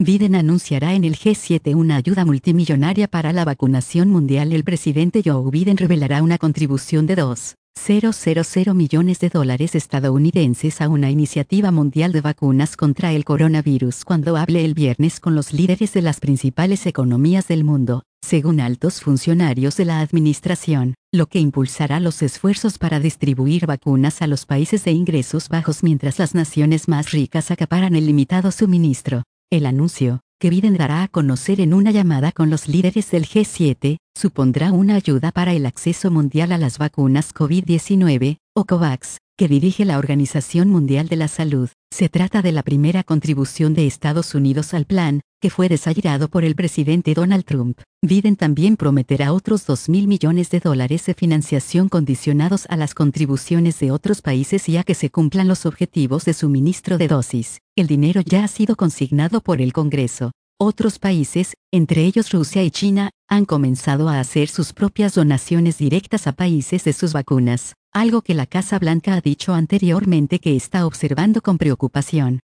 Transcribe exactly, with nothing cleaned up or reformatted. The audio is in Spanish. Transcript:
Biden anunciará en el G siete una ayuda multimillonaria para la vacunación mundial. El presidente Joe Biden revelará una contribución de dos coma cero millones de dólares estadounidenses a una iniciativa mundial de vacunas contra el coronavirus cuando hable el viernes con los líderes de las principales economías del mundo, según altos funcionarios de la administración, lo que impulsará los esfuerzos para distribuir vacunas a los países de ingresos bajos mientras las naciones más ricas acaparan el limitado suministro. El anuncio, que Biden dará a conocer en una llamada con los líderes del G siete, supondrá una ayuda para el acceso mundial a las vacunas COVID diecinueve, o COVAX, que dirige la Organización Mundial de la Salud. Se trata de la primera contribución de Estados Unidos al plan, que fue desarrollado por el presidente Donald Trump. Biden también prometerá otros dos mil millones de dólares de financiación condicionados a las contribuciones de otros países y a que se cumplan los objetivos de suministro de dosis. El dinero ya ha sido consignado por el Congreso. Otros países, entre ellos Rusia y China, han comenzado a hacer sus propias donaciones directas a países de sus vacunas, algo que la Casa Blanca ha dicho anteriormente que está observando con preocupación.